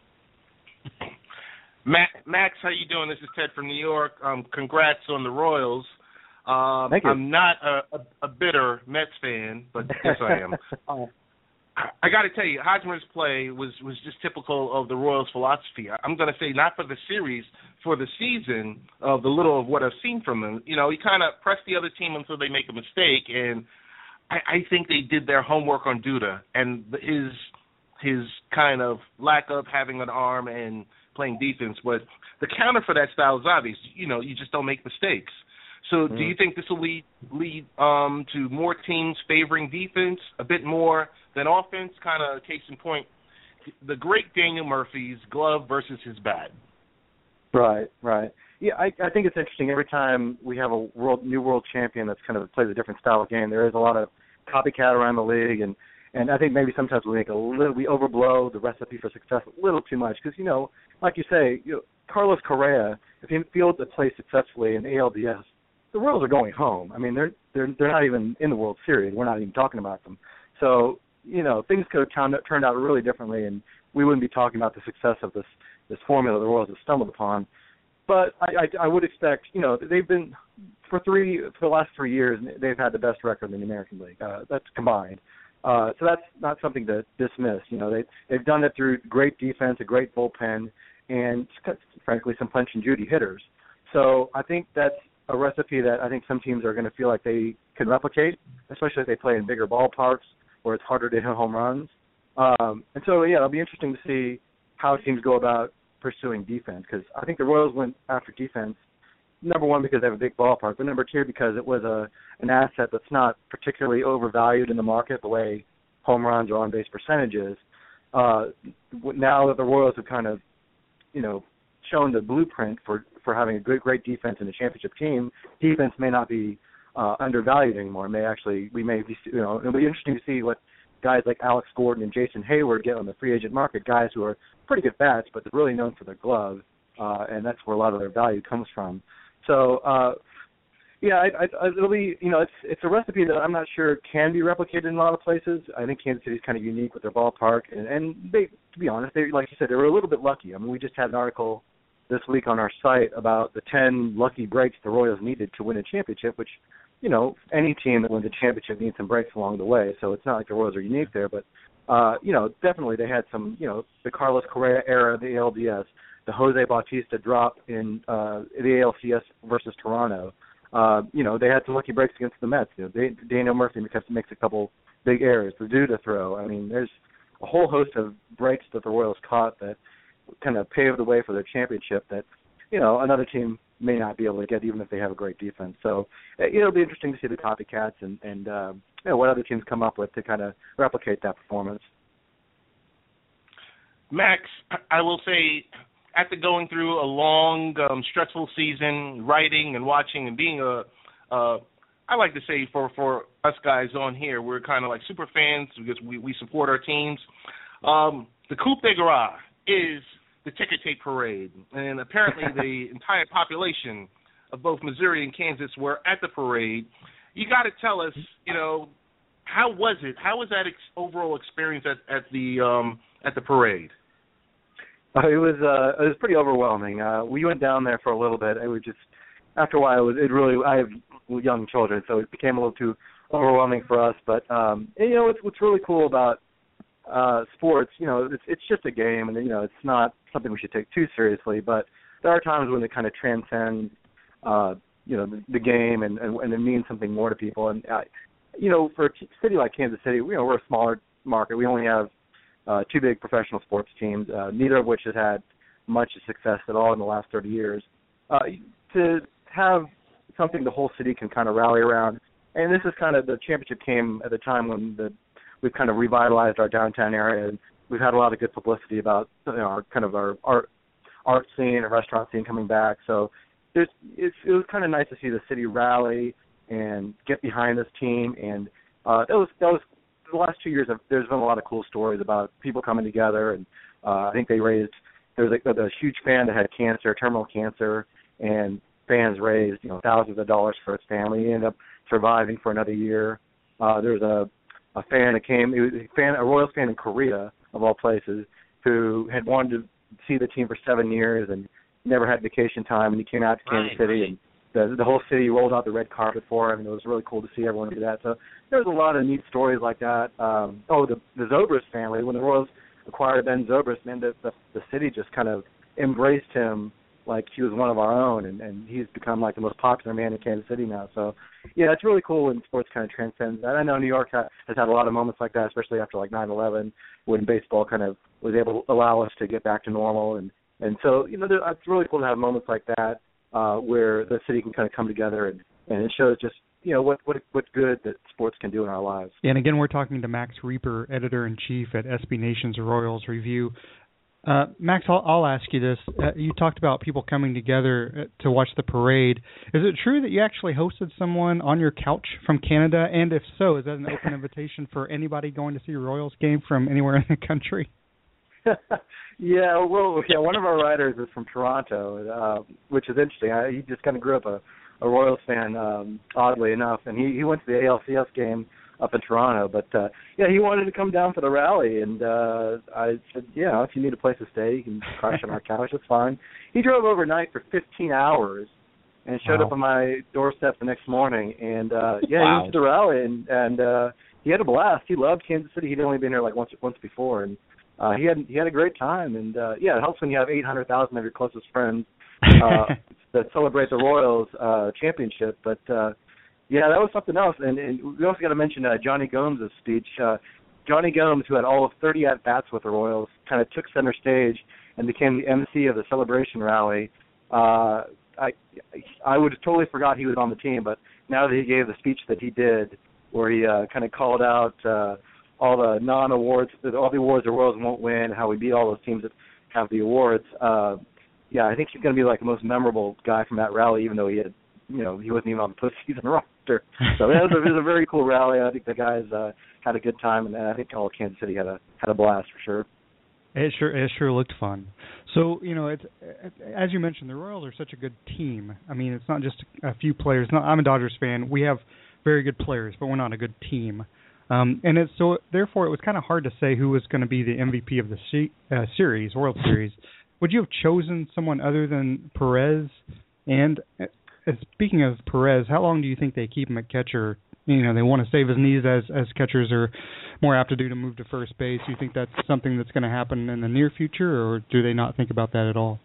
Speaker 9: Max, how you doing? This is Ted from New York. Um, congrats on the Royals. Um,
Speaker 6: Thank you.
Speaker 9: I'm not a, a, a bitter Mets fan, but yes, I am. oh. I, I got to tell you, Hosmer's play was, was just typical of the Royals' philosophy. I, I'm going to say not for the series, for the season, of the little of what I've seen from him. You know, he kind of pressed the other team until they make a mistake, and I, I think they did their homework on Duda, and his his kind of lack of having an arm and playing defense. But the counter for that style is obvious. You know, you just don't make mistakes. So mm. do you think this will lead lead um, to more teams favoring defense a bit more than offense? Kind of case in point, the great Daniel Murphy's glove versus his bat.
Speaker 6: Right, right. Yeah, I, I think it's interesting. Every time we have a world new world champion that's kind of plays a different style of game, there is a lot of copycat around the league, and, and I think maybe sometimes we make a little we overblow the recipe for success a little too much because you know, like you say, you know, Carlos Correa, if he failed to play successfully in A L D S, the Royals are going home. I mean, they're they're they're not even in the World Series. We're not even talking about them. So you know, things could have turned, turned out really differently, and we wouldn't be talking about the success of this this formula the Royals have stumbled upon. But I, I, I would expect, you know, they've been for three for the last three years they've had the best record in the American League. Uh, that's combined. Uh, so that's not something to dismiss. You know, they they've done it through great defense, a great bullpen, and frankly some punch and Judy hitters. So I think that's a recipe that I think some teams are going to feel like they can replicate, especially if they play in bigger ballparks where it's harder to hit home runs. Um, and so, yeah, it'll be interesting to see how teams go about pursuing defense because I think the Royals went after defense, number one, because they have a big ballpark, but number two, because it was a an asset that's not particularly overvalued in the market the way home runs or on-base percentages. Uh, now that the Royals have kind of, you know, shown the blueprint for, for having a good, great defense in a championship team, defense may not be uh, undervalued anymore. It may actually, we may be, you know, it'll be interesting to see what guys like Alex Gordon and Jason Hayward get on the free agent market, guys who are pretty good bats, but they're really known for their glove, uh, and that's where a lot of their value comes from. So, uh, yeah, I, I, it'll be, you know, it's it's a recipe that I'm not sure can be replicated in a lot of places. I think Kansas City's kind of unique with their ballpark, and, and they, to be honest, they, like you said, they were a little bit lucky. I mean, we just had an article this week on our site about the ten lucky breaks the Royals needed to win a championship, which, you know, any team that wins a championship needs some breaks along the way. So it's not like the Royals are unique there, but, uh, you know, definitely they had some, you know, the Carlos Correa era of the A L D S, the Jose Bautista drop in uh, the A L C S versus Toronto. Uh, you know, they had some lucky breaks against the Mets. You know, they, Daniel Murphy makes a couple big errors. The Duda throw. I mean, there's a whole host of breaks that the Royals caught that kind of paved the way for their championship that, you know, another team may not be able to get even if they have a great defense. So it'll be interesting to see the copycats and, and uh, you know, what other teams come up with to kind of replicate that performance.
Speaker 9: Max, I will say, after going through a long, um, stressful season, writing and watching and being a, a I like to say for, for us guys on here, we're kind of like super fans because we, we support our teams. Um, the Coupe de Gras is the ticker tape parade, and apparently the entire population of both Missouri and Kansas were at the parade. You got to tell us, you know, how was it? How was that ex- overall experience at, at the um, at the parade?
Speaker 6: Uh, it was uh, it was pretty overwhelming. Uh, we went down there for a little bit. It was just after a while. It was it really. I have young children, so it became a little too overwhelming for us. But um, and, you know, what's what's really cool about uh, sports, you know, it's it's just a game, and you know, it's not something we should take too seriously. But there are times when it kind of transcends, uh, you know, the, the game, and, and and it means something more to people. And uh, you know, for a city like Kansas City, you know, we're a smaller market. We only have uh, two big professional sports teams, uh, neither of which has had much success at all in the last thirty years. Uh, to have something the whole city can kind of rally around, and this is kind of the championship came at the time when the we've kind of revitalized our downtown area, and we've had a lot of good publicity about, you know, our kind of our art art scene and restaurant scene coming back. So there's it's, it was kind of nice to see the city rally and get behind this team, and uh, that was that was the last two years. There's been a lot of cool stories about people coming together, and uh, I think they raised there was a, a huge fan that had cancer, terminal cancer, and fans raised, you know, thousands of dollars for his family. He ended up surviving for another year. Uh, there was a, a fan that came, it was a, fan, a Royals fan in Korea, of all places, who had wanted to see the team for seven years and never had vacation time, and he came out to Kansas
Speaker 5: right,
Speaker 6: City,
Speaker 5: right.
Speaker 6: and the, the whole city rolled out the red carpet for him, and it was really cool to see everyone do that. So there was a lot of neat stories like that. Um, oh, the, the Zobrist family, when the Royals acquired Ben Zobrist, man, the, the, the city just kind of embraced him like he was one of our own, and, and he's become like the most popular man in Kansas City now. So, yeah, it's really cool when sports kind of transcends that. I know New York ha- has had a lot of moments like that, especially after like nine eleven, when baseball kind of was able to allow us to get back to normal. And, and so, you know, there, it's really cool to have moments like that uh, where the city can kind of come together, and, and it shows just, you know, what, what what good that sports can do in our lives.
Speaker 8: Yeah, and again, we're talking to Max Reaper, editor-in-chief at S B Nation's Royals Review. Uh, Max, I'll, I'll ask you this. Uh, you talked about people coming together to watch the parade. Is it true that you actually hosted someone on your couch from Canada? And if so, is that an open invitation for anybody going to see a Royals game from anywhere in the country?
Speaker 6: yeah, well, yeah. One of our writers is from Toronto, uh, which is interesting. I, he just kind of grew up a, a Royals fan, um, oddly enough, and he, he went to the A L C S game up in Toronto, but uh, yeah, he wanted to come down for the rally, and uh, I said, yeah, if you need a place to stay, you can crash on our couch. That's fine. He drove overnight for fifteen hours and showed wow. up on my doorstep the next morning, and uh, yeah, wow. he went to the rally, and, and uh, he had a blast. He loved Kansas City. He'd only been here like once once before, and uh, he had he had a great time. And uh, yeah, it helps when you have eight hundred thousand of your closest friends uh, that celebrate the Royals uh, championship, but. Uh, Yeah, that was something else, and, and we also got to mention uh, Johnny Gomes' speech. Uh, Johnny Gomes, who had all of thirty at-bats with the Royals, kind of took center stage and became the M C of the celebration rally. Uh, I I would have totally forgot he was on the team, but now that he gave the speech that he did, where he uh, kind of called out uh, all the non-awards, all the awards the Royals won't win, how we beat all those teams that have the awards. Uh, yeah, I think he's going to be like the most memorable guy from that rally, even though he had, you know, he wasn't even on the postseason roster. So it was, a, it was a very cool rally. I think the guys uh, had a good time, and I think all of Kansas City had a had a blast for sure.
Speaker 8: It sure it sure looked fun. So, you know, it's as you mentioned, the Royals are such a good team. I mean, it's not just a few players. No, I'm a Dodgers fan. We have very good players, but we're not a good team. Um, and it's so therefore it was kind of hard to say who was going to be the M V P of the se- uh, series, World Series. Would you have chosen someone other than Perez? And uh, speaking of Perez, how long do you think they keep him at catcher? You know, they want to save his knees as as catchers are more apt to do to move to first base. Do you think that's something that's going to happen in the near future, or do they not think about that at all?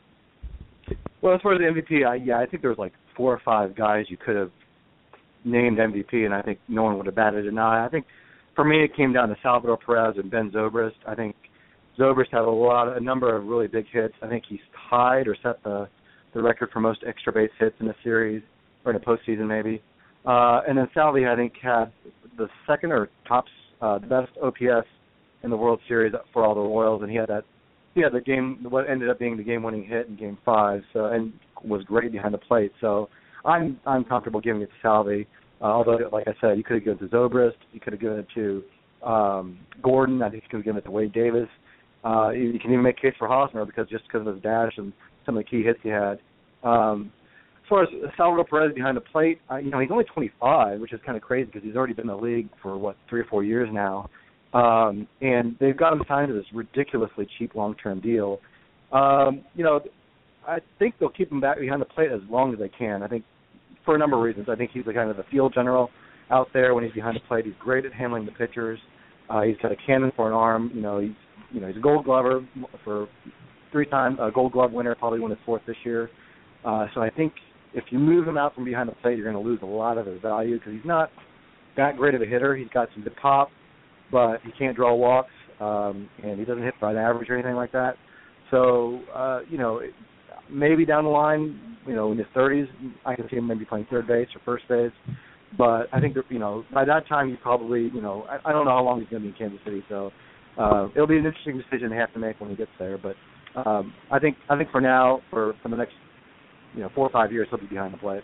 Speaker 6: Well, as far as the M V P, I, yeah, I think there was like four or five guys you could have named M V P, and I think no one would have batted an eye. I think for me it came down to Salvador Perez and Ben Zobrist. I think Zobrist had a lot, a number of really big hits. I think he's tied or set the the record for most extra base hits in a series or in a postseason maybe. Uh, and then Salvi, I think, had the second or top uh, best O P S in the World Series for all the Royals, and he had that. He had the game, what ended up being the game-winning hit in Game Five, so and was great behind the plate. So I'm I'm comfortable giving it to Salvi. Uh, although, like I said, you could have given it to Zobrist, you could have given it to um, Gordon. I think you could have given it to Wade Davis. Uh, you, you can even make a case for Hosmer because just because of his dash and some of the key hits he had. Um, as far as Salvador Perez behind the plate, uh, you know, he's only twenty-five, which is kind of crazy because he's already been in the league for, what, three or four years now. Um, and they've got him signed to this ridiculously cheap long-term deal. Um, you know, I think they'll keep him back behind the plate as long as they can. I think for a number of reasons. I think he's the kind of the field general out there when he's behind the plate. He's great at handling the pitchers. Uh, he's got a cannon for an arm. You know, he's you know he's a Gold Glover for three-time uh, Gold Glove winner, probably won his fourth this year. Uh, so I think if you move him out from behind the plate, you're going to lose a lot of his value because he's not that great of a hitter. He's got some good pop, but he can't draw walks, um, and he doesn't hit by an average or anything like that. So, uh, you know, maybe down the line, you know, in his thirties, I can see him maybe playing third base or first base. But I think that, you know, by that time, he probably, you know, I, I don't know how long he's going to be in Kansas City. So uh, it'll be an interesting decision to have to make when he gets there. But um, I think I think for now, for, for the next, you know, four or five years, he'll be behind the plate.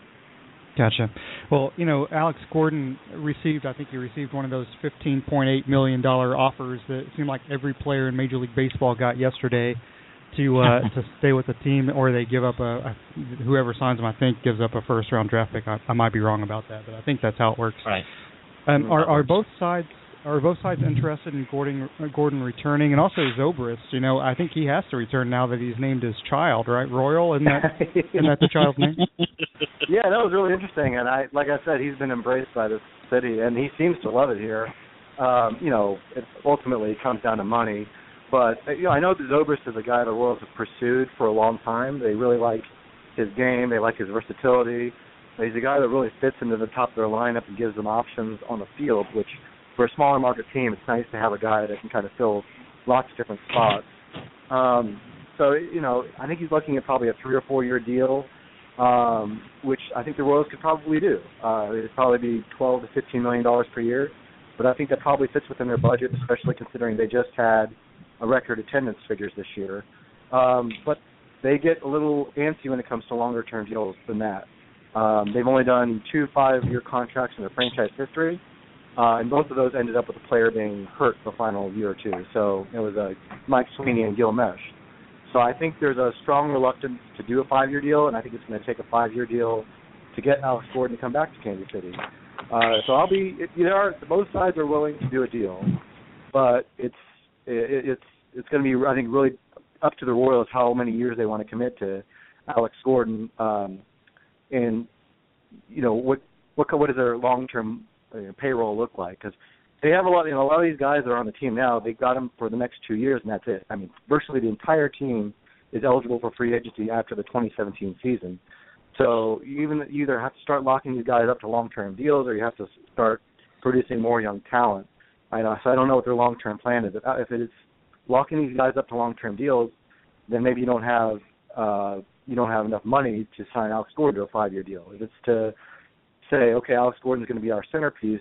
Speaker 8: Gotcha. Well, you know, Alex Gordon received, I think he received one of those fifteen point eight million dollars offers that it seemed like every player in Major League Baseball got yesterday to uh, to stay with the team, or they give up a, a whoever signs them, I think, gives up a first round draft pick. I, I might be wrong about that, but I think that's how it works.
Speaker 5: Right.
Speaker 8: Um, are are both sides are both sides interested in Gordon Gordon returning, and also Zobrist? You know, I think he has to return now that he's named his child, right? Royal, isn't that isn't that the child's name?
Speaker 6: Yeah, that was really interesting, and I like I said, he's been embraced by this city, and he seems to love it here. Um, you know, it ultimately comes down to money. But, you know, I know that Zobrist is a guy the Royals have pursued for a long time. They really like his game. They like his versatility. He's a guy that really fits into the top of their lineup and gives them options on the field, which for a smaller market team, it's nice to have a guy that can kind of fill lots of different spots. Um, so, you know, I think he's looking at probably a three- or four-year deal, um, which I think the Royals could probably do. Uh, it would probably be twelve to fifteen million dollars per year. But I think that probably fits within their budget, especially considering they just had a record attendance figures this year. Um, but they get a little antsy when it comes to longer-term deals than that. Um, they've only done two five-year contracts in their franchise history, uh, and both of those ended up with the player being hurt the final year or two. So it was uh, Mike Sweeney and Gil Mesh. So I think there's a strong reluctance to do a five-year deal, and I think it's going to take a five-year deal to get Alex Gordon to come back to Kansas City. Uh, so I'll be, it, there are, both sides are willing to do a deal, but it's it, it's it's going to be, I think, really up to the Royals how many years they want to commit to Alex Gordon, um, and you know what what what does their long-term uh, payroll look like? Because they have a lot, you know, a lot of these guys that are on the team now. They got them for the next two years, and that's it. I mean, virtually the entire team is eligible for free agency after the twenty seventeen season. So you even you either have to start locking these guys up to long-term deals, or you have to start producing more young talent. I know, so I don't know what their long-term plan is. If, if it is locking these guys up to long-term deals, then maybe you don't have uh, you don't have enough money to sign Alex Gordon to a five-year deal. If it's to say, okay, Alex Gordon is going to be our centerpiece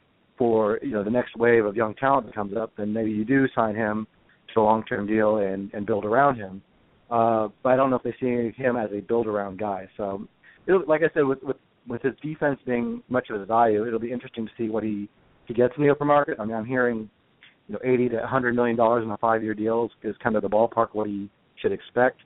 Speaker 6: for you know the next wave of young talent that comes up, then maybe you do sign him to a long-term deal and, and build around him. Uh, but I don't know if they see him as a build-around guy. So, it'll, like I said, with, with with his defense being much of his value, it'll be interesting to see what he, he gets in the open market. I mean, I'm hearing, you know, eighty to one hundred million dollars in a five-year deal is, is kind of the ballpark what he should expect.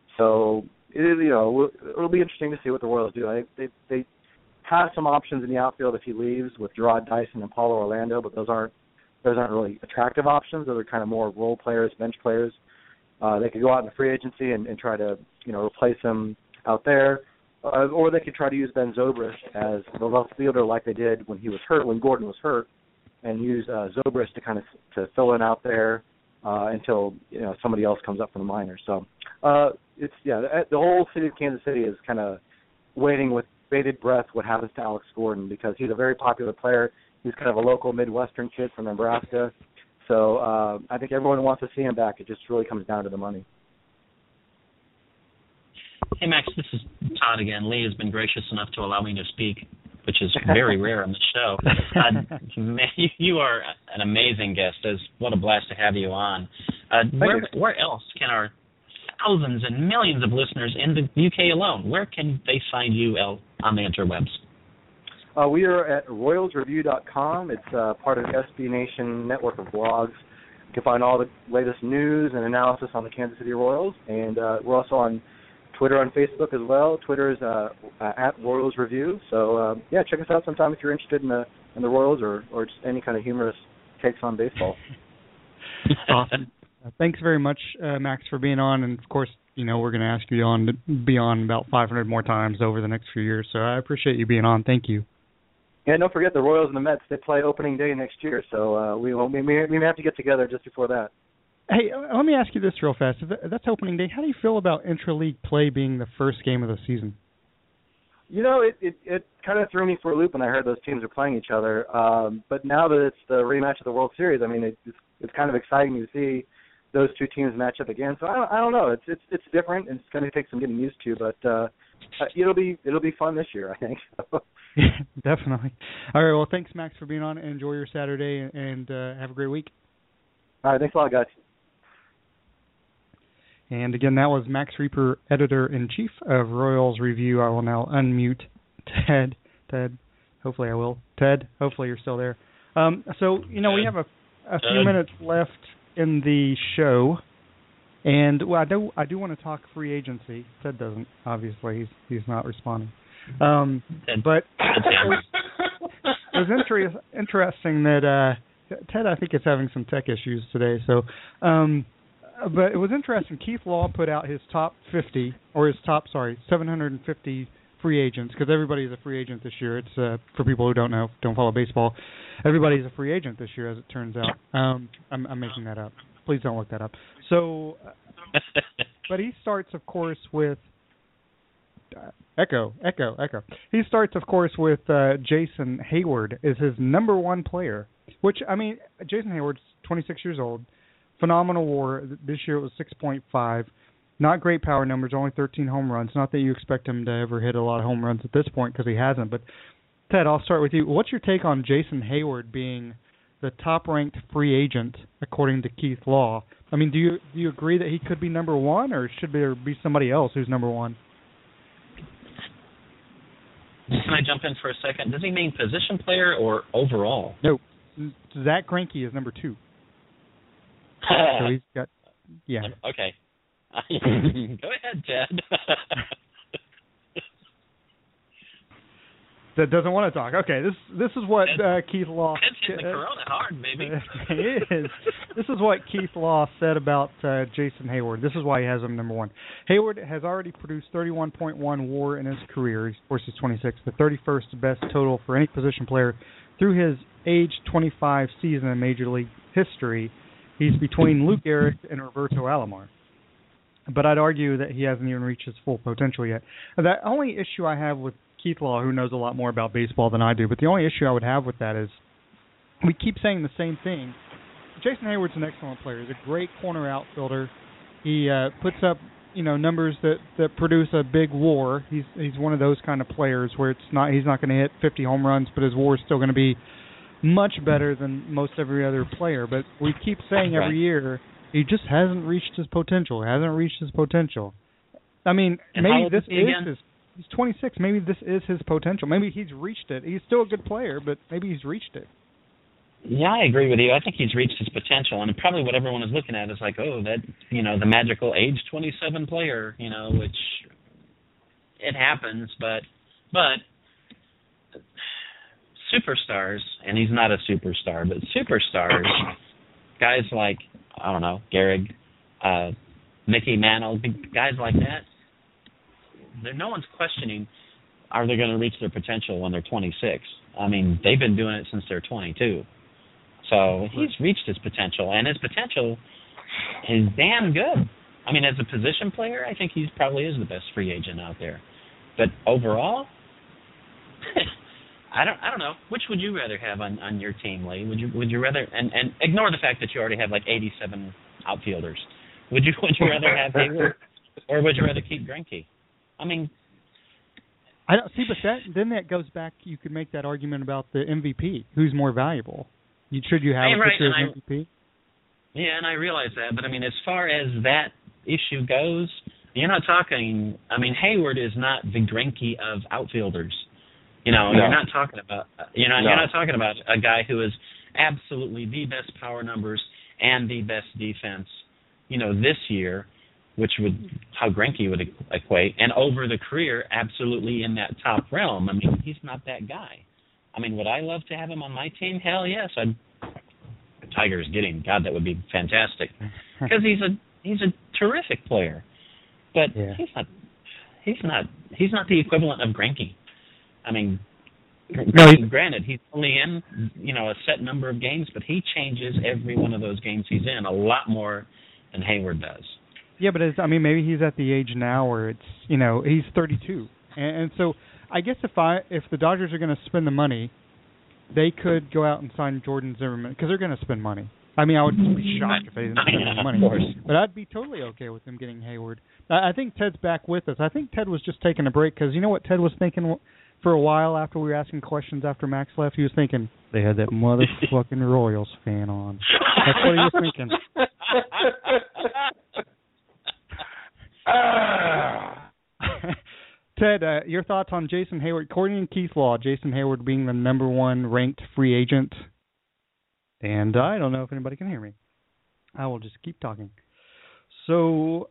Speaker 6: So, it, you know, it'll be interesting to see what the Royals do. I, they they have some options in the outfield if he leaves with Gerard Dyson and Paulo Orlando, but those aren't those aren't really attractive options. Those are kind of more role players, bench players. Uh, they could go out in the free agency and, and try to, you know, replace him out there, uh, or they could try to use Ben Zobrist as the left fielder like they did when he was hurt, when Gordon was hurt, and use uh, Zobrist to kind of to fill in out there uh, until you know somebody else comes up from the minors. So uh, it's yeah, the, the whole city of Kansas City is kind of waiting with bated breath what happens to Alex Gordon because he's a very popular player. He's kind of a local Midwestern kid from Nebraska. So uh, I think everyone wants to see him back. It just really comes down to the money.
Speaker 5: Hey, Max, this is Todd again. Lee has been gracious enough to allow me to speak, which is very rare on the show. Uh, man, you, you are an amazing guest. It's, what a blast to have you on. Uh, where, where else can our thousands and millions of listeners in the U K alone, where can they find you on the interwebs?
Speaker 6: Uh, we are at royals review dot com. It's uh, part of the S B Nation network of blogs. You can find all the latest news and analysis on the Kansas City Royals. And uh, we're also on Twitter and Facebook as well. Twitter is uh, uh, at Royals Review. So, uh, yeah, check us out sometime if you're interested in the, in the Royals or, or just any kind of humorous takes on baseball.
Speaker 8: Awesome. Uh, thanks very much, uh, Max, for being on. And, of course, you know, we're going to ask you on to be on about five hundred more times over the next few years. So I appreciate you being on. Thank you.
Speaker 6: Yeah, don't forget the Royals and the Mets. They play opening day next year, so uh, we, we may we may have to get together just before that.
Speaker 8: Hey, let me ask you this real fast. If that's opening day, how do you feel about intra-league play being the first game of the season?
Speaker 6: You know, it, it, it kind of threw me for a loop when I heard those teams are playing each other. Um, but now that it's the rematch of the World Series, I mean, it, it's it's kind of exciting to see those two teams match up again. So I don't, I don't know. It's it's it's different, and it's going to take some getting used to. But uh, it'll be it'll be fun this year, I think.
Speaker 8: Yeah, definitely. All right. Well, thanks, Max, for being on. Enjoy your Saturday, and uh, have a great week.
Speaker 6: All right. Thanks a lot, guys.
Speaker 8: And again, that was Max Reaper, editor-in-chief of Royals Review. I will now unmute Ted. Ted, hopefully I will. Ted, hopefully you're still there. Um, so, you know, we have a, a few minutes left in the show, and well, I do I do want to talk free agency. Ted doesn't, obviously. He's he's not responding. Um, but it was, it was inter- interesting that uh, Ted, I think, is having some tech issues today. So, um, but it was interesting. Keith Law put out his top fifty, or his top, sorry, seven hundred fifty free agents, because everybody's a free agent this year. It's uh, for people who don't know, don't follow baseball. Everybody's a free agent this year, as it turns out. Um, I'm, I'm making that up. Please don't look that up. So, but he starts, of course, with uh, Echo, Echo, Echo. He starts, of course, with uh, Jason Heyward is his number one player, which, I mean, Jason Hayward's twenty-six years old, phenomenal WAR. This year it was six point five. Not great power numbers, only thirteen home runs. Not that you expect him to ever hit a lot of home runs at this point because he hasn't. But, Ted, I'll start with you. What's your take on Jason Heyward being the top-ranked free agent, according to Keith Law? I mean, do you do you agree that he could be number one, or should there be somebody else who's number one?
Speaker 5: Can I jump in for a second? Does he mean position player or overall?
Speaker 8: No. Zach Greinke is number two. So he's got, yeah.
Speaker 5: Okay. Go ahead, Ted.
Speaker 8: That doesn't want to talk. Okay, this this is what uh, Keith Law.
Speaker 5: Ted's hitting the Corona hard, baby.
Speaker 8: It is. This is what Keith Law said about uh, Jason Heyward. This is why he has him number one. Heyward has already produced thirty-one point one WAR in his career. Of course, he's twenty-six, the thirty-first best total for any position player through his age twenty-five season in Major League history. He's between Luke Gehrig and Roberto Alomar. But I'd argue that he hasn't even reached his full potential yet. The only issue I have with Keith Law, who knows a lot more about baseball than I do, but the only issue I would have with that is we keep saying the same thing. Jason Heyward's an excellent player. He's a great corner outfielder. He uh, puts up, you know, numbers that, that produce a big WAR. He's he's one of those kind of players where it's not he's not going to hit fifty home runs, but his WAR is still going to be much better than most every other player. But we keep saying every year he just hasn't reached his potential. He hasn't reached his potential. I mean,
Speaker 5: and
Speaker 8: maybe this is
Speaker 5: again?
Speaker 8: his. He's twenty-six. Maybe this is his potential. Maybe he's reached it. He's still a good player, but maybe he's reached it.
Speaker 5: Yeah, I agree with you. I think he's reached his potential, and probably what everyone is looking at is like, oh, that, you know, the magical age twenty-seven player, you know, which it happens, but but superstars, and he's not a superstar, but superstars, guys like, I don't know, Gehrig, uh, Mickey Mantle, guys like that, there, no one's questioning, are they going to reach their potential when they're twenty-six? I mean, they've been doing it since they're twenty-two. So he's reached his potential, and his potential is damn good. I mean, as a position player, I think he probably is the best free agent out there. But overall, I don't I don't know. Which would you rather have on, on your team, Lee? Would you would you rather and, and ignore the fact that you already have like eighty-seven outfielders. Would you would you rather have Hayward, or would you rather keep Greinke? I mean,
Speaker 8: I don't see, but that then that goes back. You could make that argument about the M V P. Who's more valuable? You, should you have
Speaker 5: hey,
Speaker 8: a
Speaker 5: right,
Speaker 8: pitcher as
Speaker 5: I,
Speaker 8: M V P?
Speaker 5: Yeah, and I realize that, but I mean, as far as that issue goes, you're not talking. I mean, Hayward is not the Greinke of outfielders. You know,
Speaker 9: No.
Speaker 5: you're not talking about you know
Speaker 9: No.
Speaker 5: you're not talking about a guy who is absolutely the best power numbers and the best defense, you know, this year, which would how Greinke would equate, and over the career, absolutely in that top realm. I mean, he's not that guy. I mean, would I love to have him on my team? Hell yes. I'd the Tigers get him. God, that would be fantastic. Because he's a he's a terrific player. But
Speaker 8: yeah.
Speaker 5: he's not he's not he's not the equivalent of Greinke. I mean,
Speaker 8: no, he's,
Speaker 5: granted, he's only in, you know, a set number of games, but he changes every one of those games he's in a lot more than Hayward does.
Speaker 8: Yeah, but it's, I mean, maybe he's at the age now where it's, you know, he's thirty-two, and, and so I guess if I if the Dodgers are going to spend the money, they could go out and sign Jordan Zimmerman because they're going to spend money. I mean, I would be shocked if they didn't spend any money, but I'd be totally okay with them getting Hayward. I, I think Ted's back with us. I think Ted was just taking a break because you know what Ted was thinking for a while after we were asking questions after Max left? He was thinking, they had that motherfucking Royals fan on. That's what he was thinking. Ted, uh, your thoughts on Jason Hayward? According to Keith Law, Jason Hayward being the number one ranked free agent. And I don't know if anybody can hear me. I will just keep talking. So...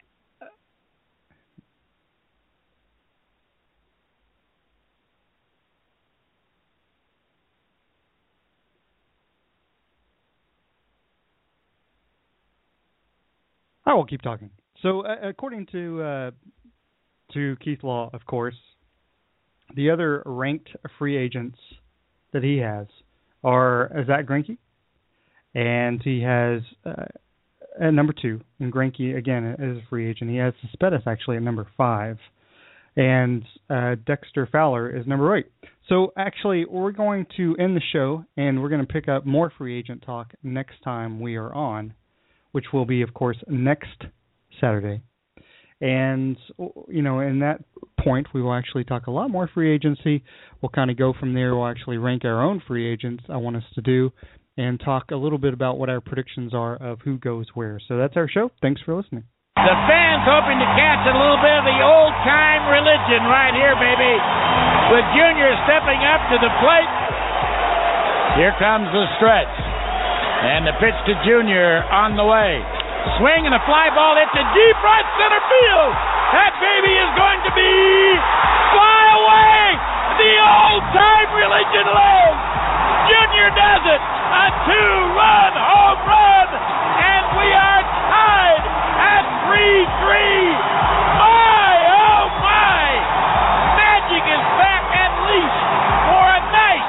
Speaker 8: I will keep talking. So, uh, according to uh, to Keith Law, of course, the other ranked free agents that he has are Zach Greinke, and he has uh, at number two, and Greinke again is a free agent. He has Cespedes actually at number five, and uh, Dexter Fowler is number eight. So, actually, we're going to end the show, and we're going to pick up more free agent talk next time we are on, which will be, of course, next Saturday. And, you know, in that point, we will actually talk a lot more free agency. We'll kind of go from there. We'll actually rank our own free agents I want us to do and talk a little bit about what our predictions are of who goes where. So that's our show. Thanks for listening.
Speaker 10: The fans hoping to catch a little bit of the old-time religion right here, baby, with Junior stepping up to the plate. Here comes the stretch. And the pitch to Junior on the way. Swing and a fly ball hit to deep right center field. That baby is going to be fly away. The old-time religion lives. Junior does it. A two-run home run. And we are tied at three three. My, oh my. Magic is back at least for a night.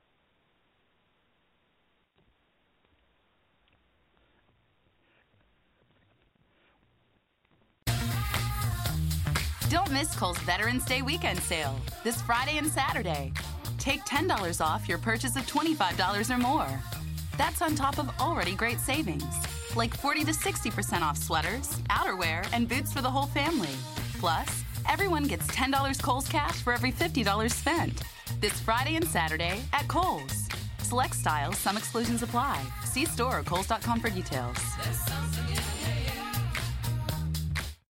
Speaker 1: Don't miss Kohl's Veterans Day weekend sale this Friday and Saturday. Take ten dollars off your purchase of twenty-five dollars or more. That's on top of already great savings, like forty to sixty percent off sweaters, outerwear, and boots for the whole family. Plus, everyone gets ten dollars Kohl's cash for every fifty dollars spent. This Friday and Saturday at Kohl's. Select styles, some exclusions apply. See store or Kohls dot com for details.